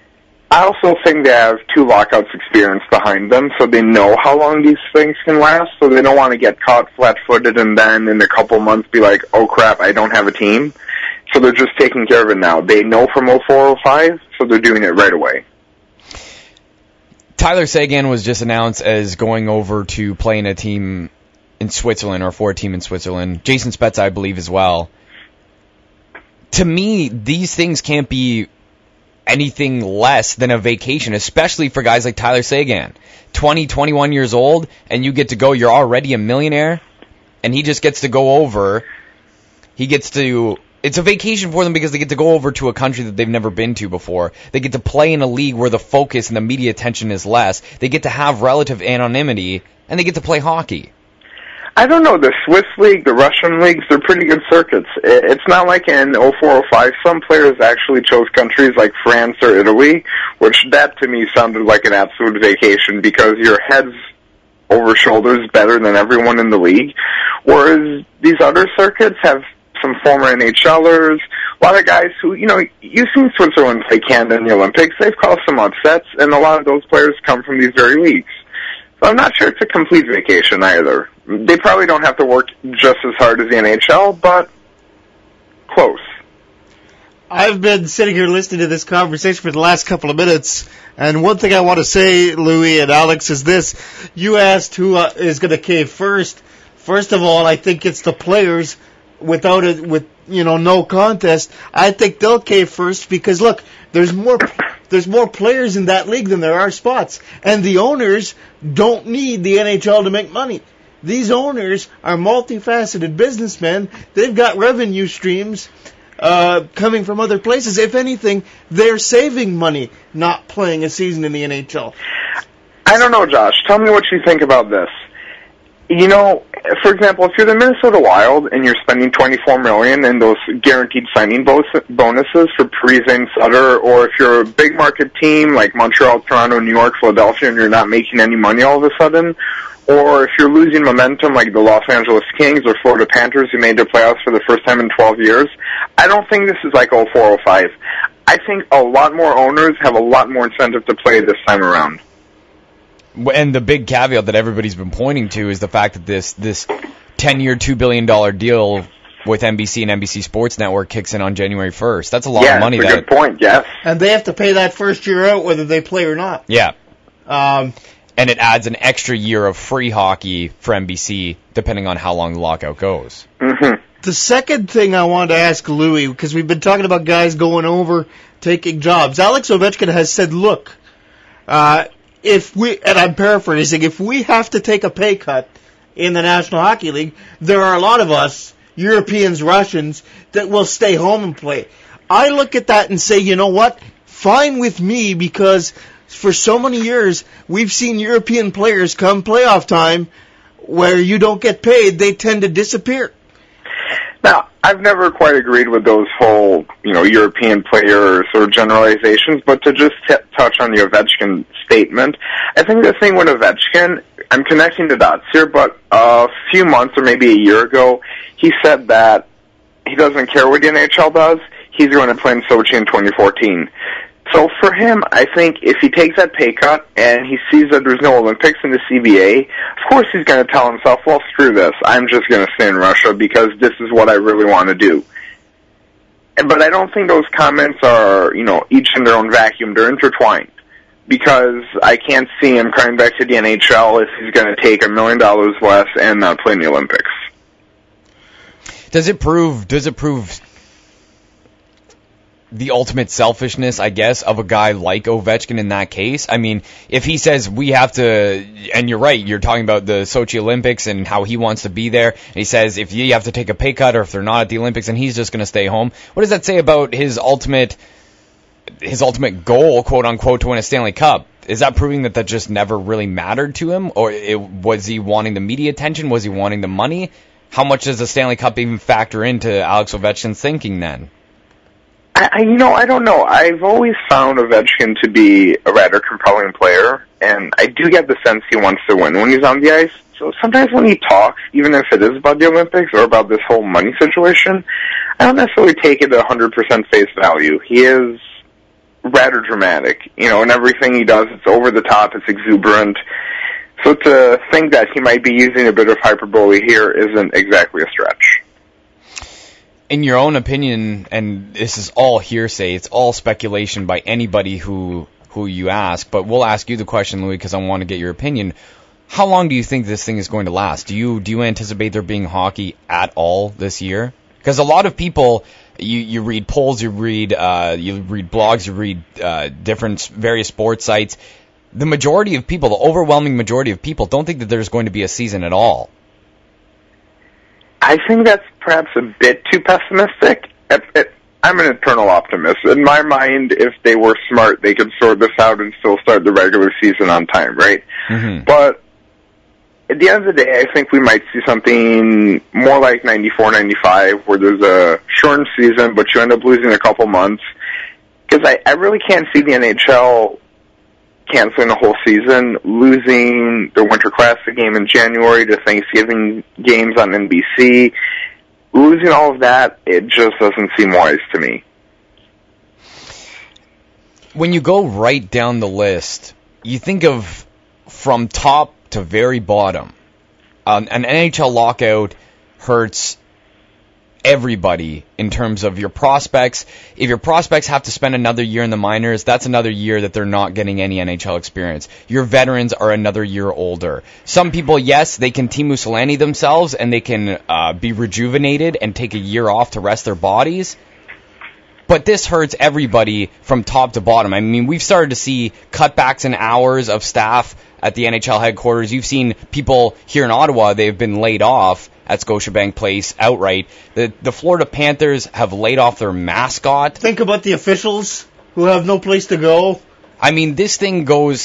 I also think they have two lockouts experience behind them, so they know how long these things can last, so they don't want to get caught flat-footed and then in a couple months be like, oh crap, I don't have a team. so they're just taking care of it now. They know from oh four oh five, so they're doing it right away. Tyler Seguin was just announced as going over to play in a team in Switzerland, or for a team in Switzerland. Jason Spezza, I believe, as well. To me, these things can't be anything less than a vacation, especially for guys like Tyler Seguin. twenty, twenty-one years old, and you get to go, you're already a millionaire, and he just gets to go over. He gets to... It's a vacation for them because they get to go over to a country that they've never been to before. They get to play in a league where the focus and the media attention is less. They get to have relative anonymity, and they get to play hockey. I don't know, the Swiss league, the Russian leagues, they're pretty good circuits. It's not like in oh four oh five, some players actually chose countries like France or Italy, which that to me sounded like an absolute vacation because your head's over shoulders better than everyone in the league. Whereas these other circuits have some former N H L ers, a lot of guys who, you know, you've seen Switzerland play Canada in the Olympics. They've caused some upsets, and a lot of those players come from these very leagues. So I'm not sure it's a complete vacation either. They probably don't have to work just as hard as the N H L, but close. I've been sitting here listening to this conversation for the last couple of minutes, and one thing I want to say, Louis and Alex, is this. You asked who uh, is going to cave first. First of all, I think it's the players without it, with, you know, no contest. I think they'll cave first because, look, there's more there's more players in that league than there are spots, and the owners don't need the N H L to make money. These owners are multifaceted businessmen. They've got revenue streams uh, coming from other places. If anything, they're saving money not playing a season in the N H L. I don't know, Josh. Tell me what you think about this. You know, for example, if you're the Minnesota Wild and you're spending twenty-four million dollars in those guaranteed signing bonuses for Parise and Sutter, or if you're a big market team like Montreal, Toronto, New York, Philadelphia, and you're not making any money all of a sudden, or if you're losing momentum like the Los Angeles Kings or Florida Panthers who made the playoffs for the first time in twelve years, I don't think this is like oh four oh five. I think a lot more owners have a lot more incentive to play this time around. And the big caveat that everybody's been pointing to is the fact that this this ten-year, two billion dollars deal with N B C and N B C Sports Network kicks in on January first. That's a lot yeah, of money. That's a that, good point, yes. And they have to pay that first year out whether they play or not. Yeah. Um, and it adds an extra year of free hockey for N B C, depending on how long the lockout goes. Mm-hmm. The second thing I wanted to ask Louis, because we've been talking about guys going over, taking jobs. Alex Ovechkin has said, look, uh, if we, and I'm paraphrasing, if we have to take a pay cut in the National Hockey League, there are a lot of us, Europeans, Russians, that will stay home and play. I look at that and say, you know what? Fine with me, because for so many years, we've seen European players come playoff time where you don't get paid, they tend to disappear. Now, I've never quite agreed with those whole, you know, European player sort of generalizations, but to just t- touch on the Ovechkin statement, I think the thing with Ovechkin, I'm connecting the dots here, but a few months or maybe a year ago, he said that he doesn't care what the N H L does, he's going to play in Sochi in twenty fourteen. So for him, I think if he takes that pay cut and he sees that there's no Olympics in the C B A, of course he's going to tell himself, well, screw this. I'm just going to stay in Russia because this is what I really want to do. But I don't think those comments are, you know, each in their own vacuum. They're intertwined. Because I can't see him coming back to the N H L if he's going to take a million dollars less and not play in the Olympics. Does it prove, does it prove the ultimate selfishness, I guess, of a guy like Ovechkin in that case? I mean, if he says we have to, and you're right, you're talking about the Sochi Olympics and how he wants to be there, and he says if you have to take a pay cut or if they're not at the Olympics and he's just going to stay home, what does that say about his ultimate, his ultimate goal, quote unquote, to win a Stanley Cup? Is that proving that that just never really mattered to him? Or it, was he wanting the media attention? Was he wanting the money? How much does the Stanley Cup even factor into Alex Ovechkin's thinking then? I, I, you know, I don't know. I've always found Ovechkin to be a rather compelling player, and I do get the sense he wants to win when he's on the ice. So sometimes when he talks, even if it is about the Olympics or about this whole money situation, I don't necessarily take it at one hundred percent face value. He is rather dramatic. You know, in everything he does, it's over the top, it's exuberant. So to think that he might be using a bit of hyperbole here isn't exactly a stretch. in your own opinion, and this is all hearsay, it's all speculation by anybody who who you ask, but we'll ask you the question, Louis, because I want to get your opinion. How long do you think this thing is going to last? Do you do you anticipate there being hockey at all this year? Because a lot of people, you, you read polls, you read uh, you read blogs, you read uh, different various sports sites. The majority of people, the overwhelming majority of people, don't think that there's going to be a season at all. I think that's perhaps a bit too pessimistic. It, it, I'm an eternal optimist. In my mind, if they were smart, they could sort this out and still start the regular season on time, right? Mm-hmm. But at the end of the day, I think we might see something more like ninety-four ninety-five, where there's a shortened season, but you end up losing a couple months. Because I, I really can't see the N H L canceling the whole season, losing the Winter Classic game in January to Thanksgiving games on N B C. Losing all of that, it just doesn't seem wise to me. When you go right down the list, you think of from top to very bottom. Um, an N H L lockout hurts everybody in terms of your prospects. If your prospects have to spend another year in the minors, that's another year that they're not getting any N H L experience. Your veterans are another year older. Some people, yes, they can Teemu Selanne themselves and they can uh, be rejuvenated and take a year off to rest their bodies. But this hurts everybody from top to bottom. I mean, we've started to see cutbacks in hours of staff at the N H L headquarters. You've seen people here in Ottawa, they've been laid off at Scotiabank Place outright. The the Florida Panthers have laid off their mascot. Think about the officials who have no place to go. I mean, this thing goes...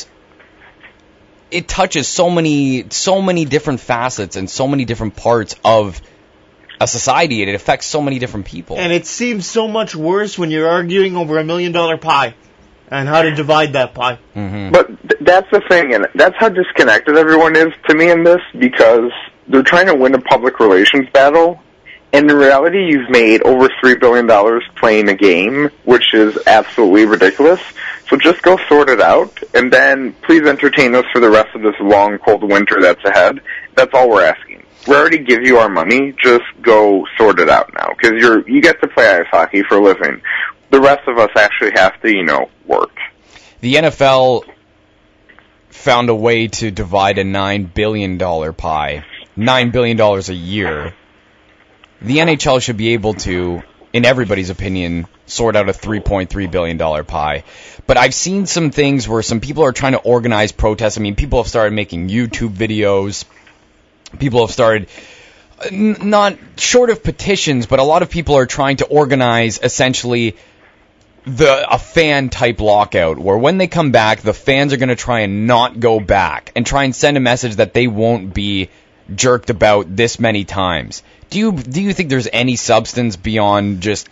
It touches so many, so many different facets and so many different parts of a society. It affects so many different people. And it seems so much worse when you're arguing over a million dollar pie and how to divide that pie. Mm-hmm. But th- that's the thing, and that's how disconnected everyone is to me in this, because they're trying to win a public relations battle, and in reality you've made over three billion dollars playing a game, which is absolutely ridiculous. So just go sort it out, and then please entertain us for the rest of this long, cold winter that's ahead. That's all we're asking. We already give you our money, just go sort it out now, because you're you get to play ice hockey for a living. The rest of us actually have to, you know, work. The N F L found a way to divide a nine billion dollars pie. nine billion dollars a year. The N H L should be able to, in everybody's opinion, sort out a three point three billion dollars pie. But I've seen some things where some people are trying to organize protests. I mean, people have started making YouTube videos. People have started, n- not short of petitions, but a lot of people are trying to organize essentially the a fan-type lockout, where when they come back, the fans are going to try and not go back and try and send a message that they won't be jerked about this many times. Do you do you think there's any substance beyond just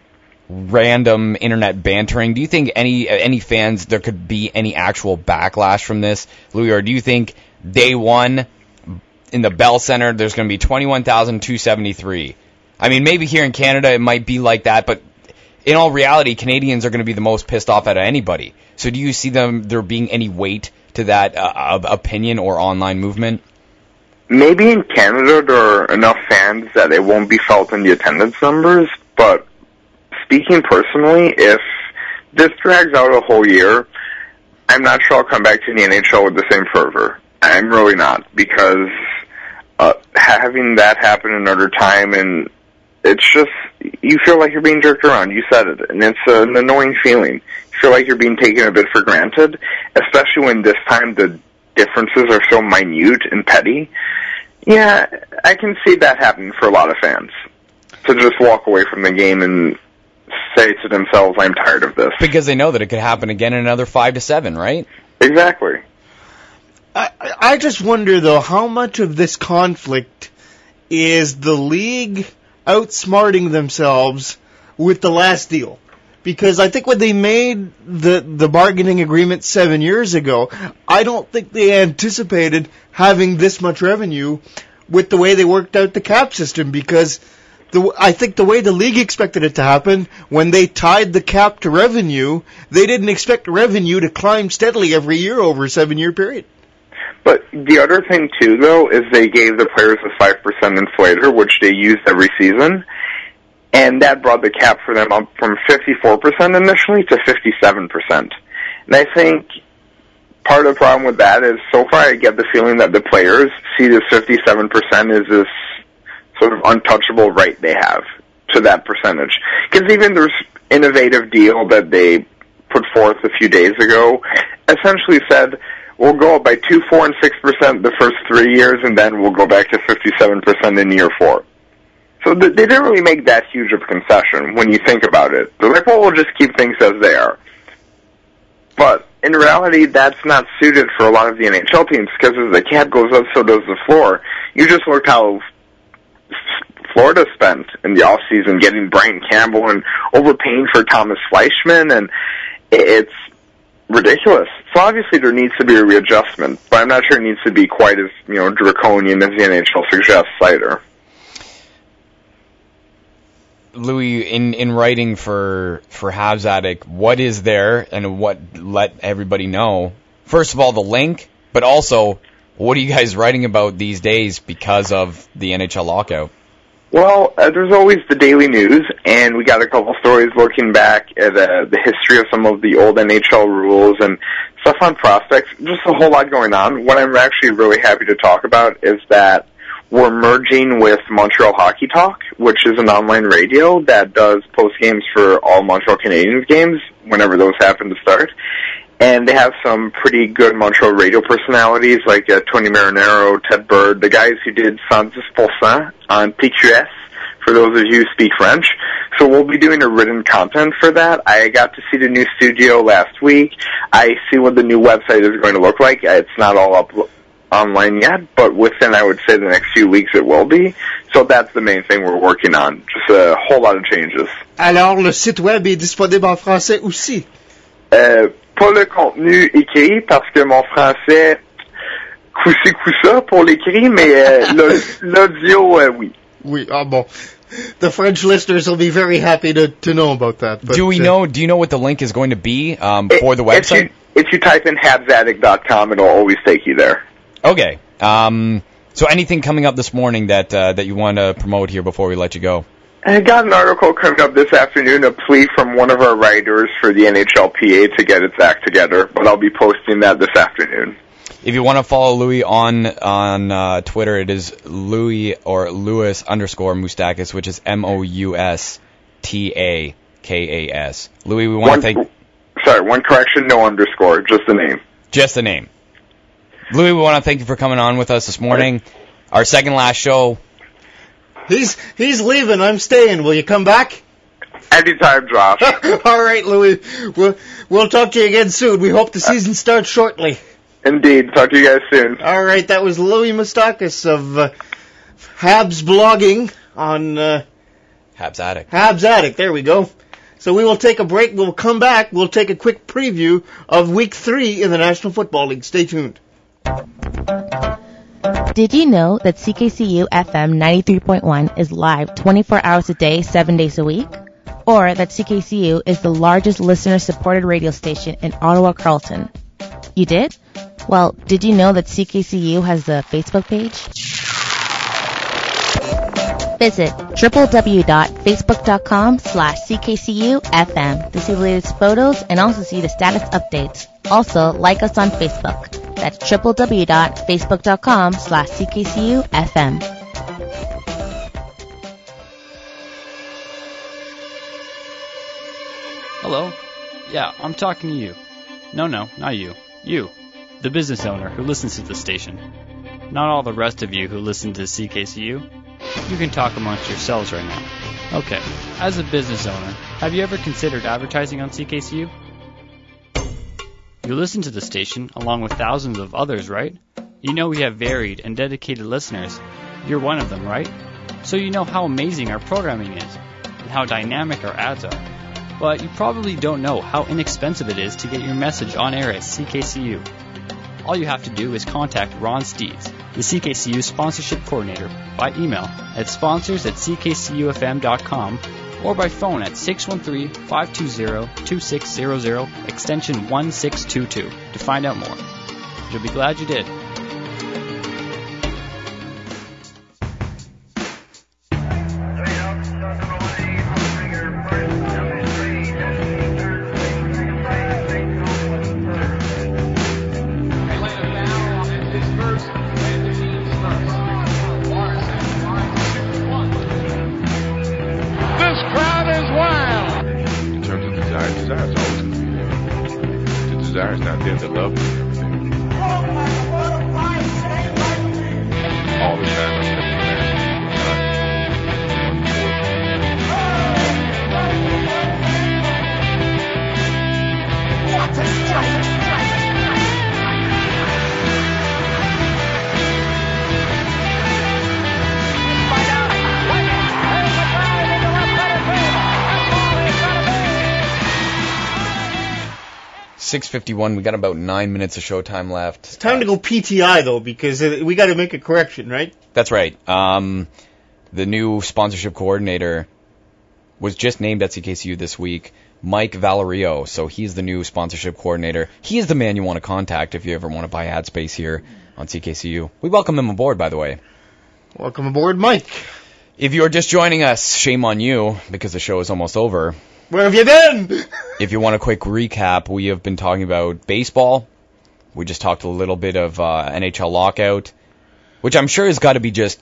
random internet bantering? Do you think any any fans, there could be any actual backlash from this, Louis, or do you think day one in the Bell Center there's going to be twenty-one thousand two hundred seventy-three? I mean, maybe here in Canada it might be like that, but in all reality, Canadians are going to be the most pissed off out of anybody. So do you see them there being any weight to that uh, opinion or online movement? Maybe in Canada there are enough fans that it won't be felt in the attendance numbers, but speaking personally, if this drags out a whole year, I'm not sure I'll come back to the N H L with the same fervor. I'm really not, because uh, having that happen another time, and it's just, you feel like you're being jerked around. You said it, and it's an annoying feeling. You feel like you're being taken a bit for granted, especially when this time the differences are so minute and petty. Yeah, I can see that happening for a lot of fans, to just walk away from the game and say to themselves, I'm tired of this. Because they know that it could happen again in another five to seven, right? Exactly. I, I just wonder, though, how much of this conflict is the league outsmarting themselves with the last deal? Because I think when they made the the bargaining agreement seven years ago, I don't think they anticipated having this much revenue with the way they worked out the cap system. Because the I think the way the league expected it to happen, when they tied the cap to revenue, they didn't expect revenue to climb steadily every year over a seven-year period. But the other thing, too, though, is they gave the players a five percent inflator, which they used every season. and that brought the cap for them up from fifty-four percent initially to fifty-seven percent. And I think part of the problem with that is, so far I get the feeling that the players see this fifty-seven percent as this sort of untouchable right they have to that percentage. Because even this innovative deal that they put forth a few days ago essentially said, we'll go up by two, four, and six percent the first three years, and then we'll go back to fifty-seven percent in year four. So th- they didn't really make that huge of a concession when you think about it. They're like, well, we'll just keep things as they are. But in reality, that's not suited for a lot of the N H L teams, because as the cap goes up, so does the floor. You just looked how Florida spent in the offseason getting Brian Campbell and overpaying for Thomas Fleischman, and it's ridiculous. So obviously there needs to be a readjustment, but I'm not sure it needs to be quite as, you know, draconian as the N H L suggests either. Louis, in, in writing for for Habs Attic, what is there, and what let everybody know? First of all, the link, but also, what are you guys writing about these days because of the N H L lockout? Well, uh, there's always the daily news, and we got a couple stories looking back at uh, the history of some of the old N H L rules and stuff on prospects. Just a whole lot going on. What I'm actually really happy to talk about is that we're merging with Montreal Hockey Talk, which is an online radio that does post games for all Montreal Canadiens games whenever those happen to start. And they have some pretty good Montreal radio personalities like uh, Tony Marinaro, Ted Bird, the guys who did one hundred ten percent on P Q S, for those of you who speak French. So we'll be doing a written content for that. I got to see the new studio last week. I see what the new website is going to look like. It's not all up online yet, but within, I would say, the next few weeks it will be. So that's the main thing we're working on. Just a whole lot of changes. Alors, le site web est disponible en français aussi? Euh, pas le contenu écrit, parce que mon français, coup-ci, coup-ça pour l'écrit, mais euh, l'audio, euh, oui. Oui, ah bon. The French listeners will be very happy to, to know about that. But, do we uh, know? Do you know what the link is going to be um, it, for the website? If you, if you type in habs attic dot com, it'll always take you there. Okay. Um, so anything coming up this morning that uh, that you want to promote here before we let you go? I got an article coming up this afternoon, a plea from one of our writers for the N H L P A to get its act together, but I'll be posting that this afternoon. If you want to follow Louis on on uh, Twitter, it is Louis or Louis underscore Moustakis, which is M O U S T A K A S. Louis, we want to thank... Sorry, one correction, no underscore, just the name. Just the name. Louis, we want to thank you for coming on with us this morning. Our second last show. He's he's leaving. I'm staying. Will you come back? Anytime, Josh. All right, Louis. We'll, we'll talk to you again soon. We hope the season starts shortly. Indeed. Talk to you guys soon. All right. That was Louis Moustakis of uh, Habs blogging on uh, Habs Attic. Habs Attic. There we go. So we will take a break. We'll come back. We'll take a quick preview of Week three in the National Football League. Stay tuned. Did you know that C K C U F M ninety-three point one is live twenty-four hours a day, seven days a week? Or that C K C U is the largest listener-supported radio station in Ottawa-Carleton? You did? Well, did you know that C K C U has a Facebook page? Visit w w w dot facebook dot com slash C K C U F M to see the latest photos and also see the status updates. Also, like us on Facebook. That's w w w dot facebook dot com slash C K C U F M. Hello? Yeah, I'm talking to you. No, no, not you. You, the business owner who listens to the station. Not all the rest of you who listen to C K C U. You can talk amongst yourselves right now. Okay, as a business owner, have you ever considered advertising on C K C U? You listen to the station along with thousands of others, right? You know we have varied and dedicated listeners. You're one of them, right? So you know how amazing our programming is and how dynamic our ads are. But you probably don't know how inexpensive it is to get your message on air at C K C U. All you have to do is contact Ron Steves, the C K C U sponsorship coordinator, by email at sponsors at c k c u f m dot com or by phone at six one three, five two zero, two six zero zero, extension one six two two to find out more. You'll be glad you did. tend to love me. All the time I spent with them. What a strike! six fifty-one, we got about nine minutes of showtime left. It's time uh, to go P T I, though, because we got to make a correction, right? That's right. Um, the new sponsorship coordinator was just named at C K C U this week, Mike Valerio. So he's the new sponsorship coordinator. He is the man you want to contact if you ever want to buy ad space here on C K C U. We welcome him aboard, by the way. Welcome aboard, Mike. If you're just joining us, shame on you, because the show is almost over. Where have you been? If you want a quick recap, we have been talking about baseball. We just talked a little bit of uh, N H L lockout, which I'm sure has got to be just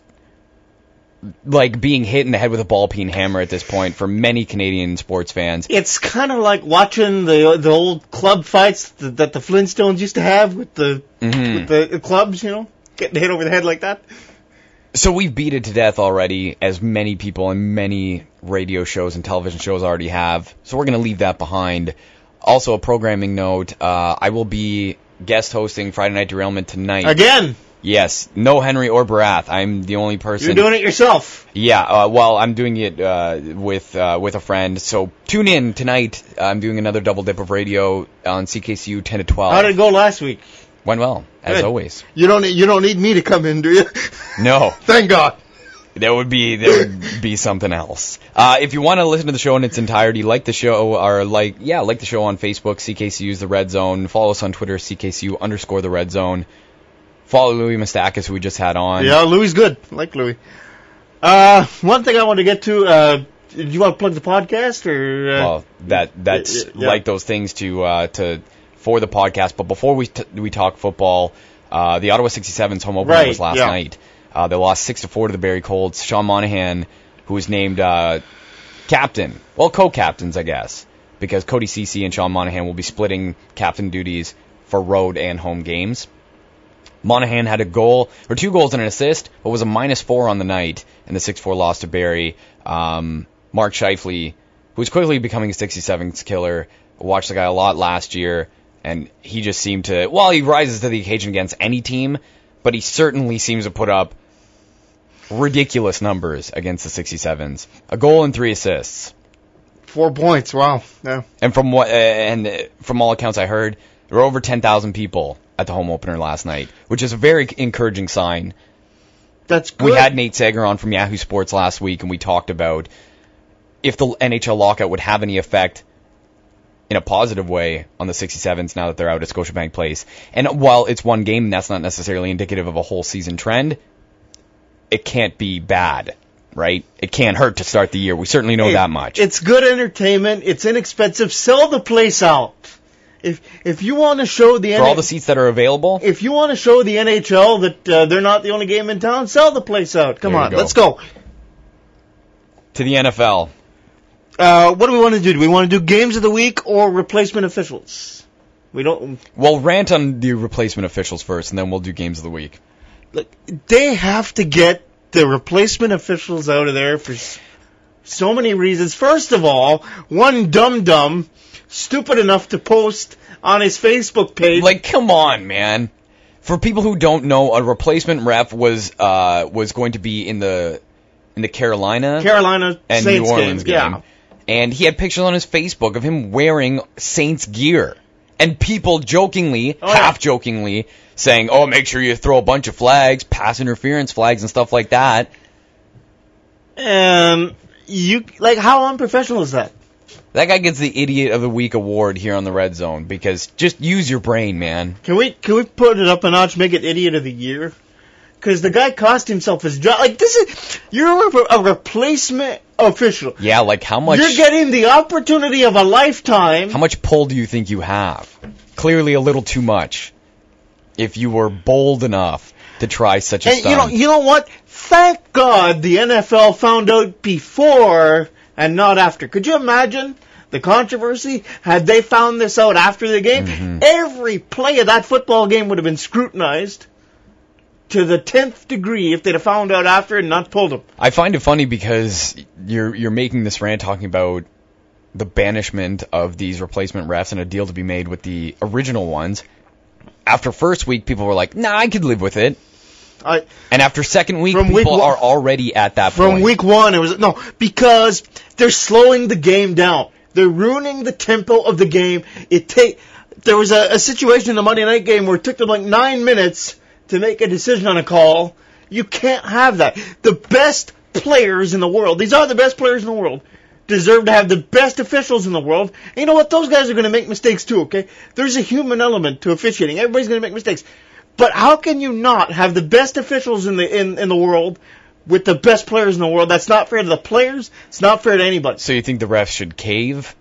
like being hit in the head with a ball-peen hammer at this point for many Canadian sports fans. It's kind of like watching the the old club fights that, that the Flintstones used to have with the mm-hmm. with the, the clubs, you know, getting hit over the head like that. So we've beat it to death already, as many people and many radio shows and television shows already have. So we're going to leave that behind. Also, a programming note, uh, I will be guest hosting Friday Night Derailment tonight. Again? Yes. No Henry or Barath. I'm the only person. You're doing it yourself? Yeah. Uh, well, I'm doing it uh, with uh, with a friend. So tune in tonight. I'm doing another double dip of radio on C K C U ten to twelve. How did it go last week? Went well, as Good. always. You don't you don't need me to come in, do you? No. Thank God. There would be there would be something else. Uh, if you want to listen to the show in its entirety, like the show or like yeah, like the show on Facebook, C K C U's The Red Zone. Follow us on Twitter, C K C U underscore The Red Zone. Follow Louis Mastakis, who we just had on. Yeah, Louis good. I like Louis. Uh, one thing I want to get to. Uh, do you want to plug the podcast or? Uh, well, that that's yeah. like those things to uh, to. for the podcast, but before we t- we talk football, uh, the Ottawa sixty-sevens home opener right, was last yeah. night. Uh, they lost six to four to the Barrie Colts. Sean Monahan, who was named uh, captain, well, co-captains, I guess, because Cody Ceci and Sean Monahan will be splitting captain duties for road and home games. Monahan had a goal, or two goals and an assist, but was a minus four on the night in the six four loss to Barrie. Um, Mark Scheifele, who's quickly becoming a sixty-sevens killer, watched the guy a lot last year. And he just seemed to, well, he rises to the occasion against any team, but he certainly seems to put up ridiculous numbers against the sixty-sevens. A goal and three assists. Four points, wow. Yeah. And from what, uh, and from all accounts I heard, there were over ten thousand people at the home opener last night, which is a very encouraging sign. That's good. We had Nate Sager on from Yahoo Sports last week, and we talked about if the N H L lockout would have any effect in a positive way on the sixty-sevens now that they're out at Scotiabank Place. And while it's one game, that's not necessarily indicative of a whole season trend, it can't be bad, right? It can't hurt to start the year. We certainly know hey, that much. It's good entertainment. It's inexpensive. Sell the place out. If if you want to show the For N- all the seats that are available? If you want to show the N H L that uh, they're not the only game in town, sell the place out. Come on, go. let's go. To the N F L. Uh, what do we want to do? Do we want to do games of the week or replacement officials? We don't. Well, rant on the replacement officials first, and then we'll do games of the week. Look, they have to get the replacement officials out of there for so many reasons. First of all, one dum-dum, stupid enough to post on his Facebook page. Like, come on, man. For people who don't know, a replacement ref was uh, was going to be in the in the Carolina Carolina and Saints New Orleans game. game. Yeah. And he had pictures on his Facebook of him wearing Saints gear. And people jokingly, oh, half-jokingly, yeah. saying, oh, make sure you throw a bunch of flags, pass interference flags and stuff like that. Um, you like how unprofessional is that? That guy gets the Idiot of the Week award here on the Red Zone, because just use your brain, man. Can we can we put it up a notch, make it Idiot of the Year? Because the guy cost himself his job. Like, this is, you're a, a replacement official. Yeah, like how much... You're getting the opportunity of a lifetime. How much pull do you think you have? Clearly a little too much. If you were bold enough to try such a and stunt. you know, you know what? Thank God the N F L found out before and not after. Could you imagine the controversy, had they found this out after the game, mm-hmm. every play of that football game would have been scrutinized to the tenth degree if they'd have found out after and not pulled them. I find it funny because you're you're making this rant talking about the banishment of these replacement refs and a deal to be made with the original ones. After first week, people were like, nah, I could live with it. I, and after second week, from people week one, are already at that from point. From week one, it was, no, because they're slowing the game down. They're ruining the tempo of the game. It take, there was a, a situation in the Monday night game where it took them like nine minutes to make a decision on a call. You can't have that. The best players in the world, these are the best players in the world, deserve to have the best officials in the world. And you know what? Those guys are going to make mistakes too, okay? There's a human element to officiating. Everybody's going to make mistakes. But how can you not have the best officials in the in, in the world with the best players in the world? That's not fair to the players. It's not fair to anybody. So you think the refs should cave?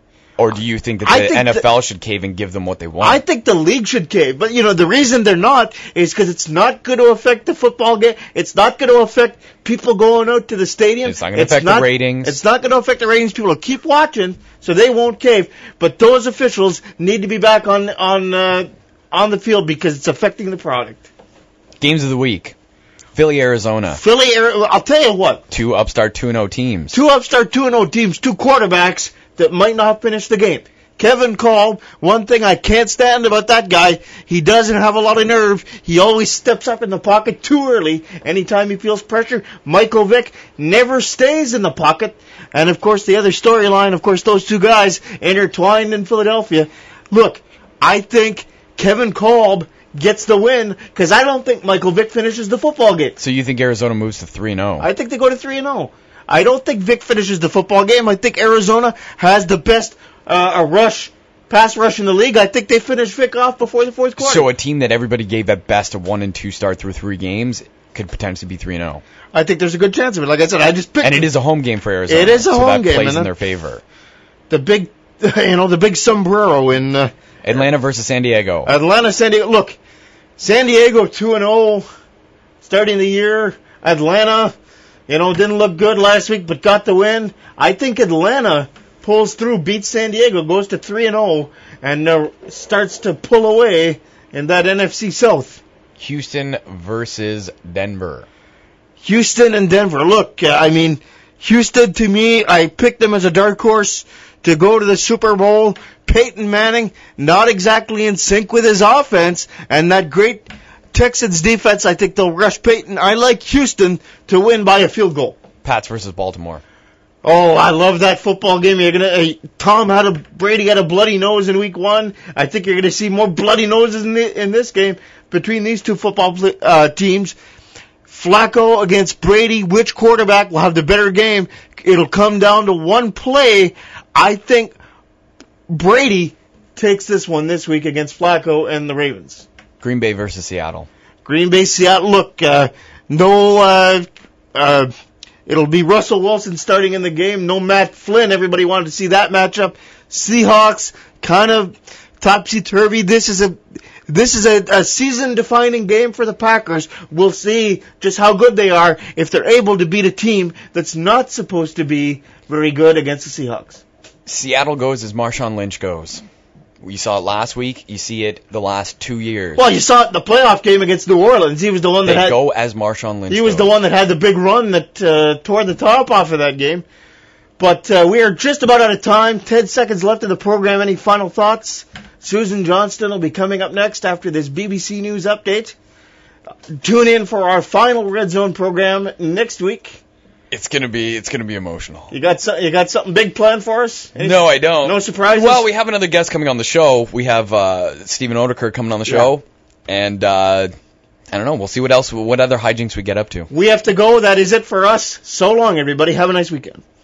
Or do you think that I the think N F L the, should cave and give them what they want? I think the league should cave. But, you know, the reason they're not is because it's not going to affect the football game. It's not going to affect people going out to the stadium. It's not going to affect not, the ratings. It's not going to affect the ratings. People will keep watching, so they won't cave. But those officials need to be back on on uh, on the field because it's affecting the product. Games of the week. Philly, Arizona. Philly, I'll tell you what. Two upstart two and oh teams. Two upstart two and oh teams, two quarterbacks that might not finish the game. Kevin Kolb, one thing I can't stand about that guy, he doesn't have a lot of nerve. He always steps up in the pocket too early anytime he feels pressure. Michael Vick never stays in the pocket. And, of course, the other storyline, of course, those two guys intertwined in Philadelphia. Look, I think Kevin Kolb gets the win because I don't think Michael Vick finishes the football game. So you think Arizona moves to three and oh? I think they go to three and oh. I don't think Vick finishes the football game. I think Arizona has the best uh, a rush, pass rush in the league. I think they finish Vick off before the fourth quarter. So a team that everybody gave at best a one and two start through three games could potentially be three and oh. I think there's a good chance of it. Like I said, I just picked and it is a home game for Arizona. It is a so home that game, plays and in their favor. The big, you know, the big sombrero in uh, Atlanta versus San Diego. Atlanta, San Diego. Look, San Diego two and oh, starting the year. Atlanta, you know, didn't look good last week, but got the win. I think Atlanta pulls through, beats San Diego, goes to three and oh, and uh, starts to pull away in that N F C South. Houston versus Denver. Houston and Denver. Look, uh, I mean, Houston, to me, I picked them as a dark horse to go to the Super Bowl. Peyton Manning, not exactly in sync with his offense, and that great Texans defense, I think they'll rush Peyton. I like Houston to win by a field goal. Pats versus Baltimore. Oh, I love that football game. You're gonna. Uh, Tom had a Brady had a bloody nose in week one. I think you're gonna see more bloody noses in the, in this game between these two football uh, teams. Flacco against Brady. Which quarterback will have the better game? It'll come down to one play. I think Brady takes this one this week against Flacco and the Ravens. Green Bay versus Seattle. Green Bay, Seattle. Look, uh, no. Uh, uh, It'll be Russell Wilson starting in the game. No Matt Flynn. Everybody wanted to see that matchup. Seahawks, kind of topsy-turvy. This is a this is a, a season-defining game for the Packers. We'll see just how good they are if they're able to beat a team that's not supposed to be very good against the Seahawks. Seattle goes as Marshawn Lynch goes. You saw it last week. You see it the last two years. Well, you saw it in the playoff game against New Orleans. He was the one they that had, go as Marshawn Lynch. He was goes. the one that had the big run that uh, tore the top off of that game. But uh, we are just about out of time. Ten seconds left in the program. Any final thoughts? Susan Johnston will be coming up next after this B B C News update. Tune in for our final Red Zone program next week. It's gonna be it's gonna be emotional. You got so, you got something big planned for us? Any, no, I don't. No surprises? Well, we have another guest coming on the show. We have uh, Stephen Oderkirk coming on the show, yeah. and uh, I don't know. We'll see what else, what other hijinks we get up to. We have to go. That is it for us. So long, everybody. Have a nice weekend.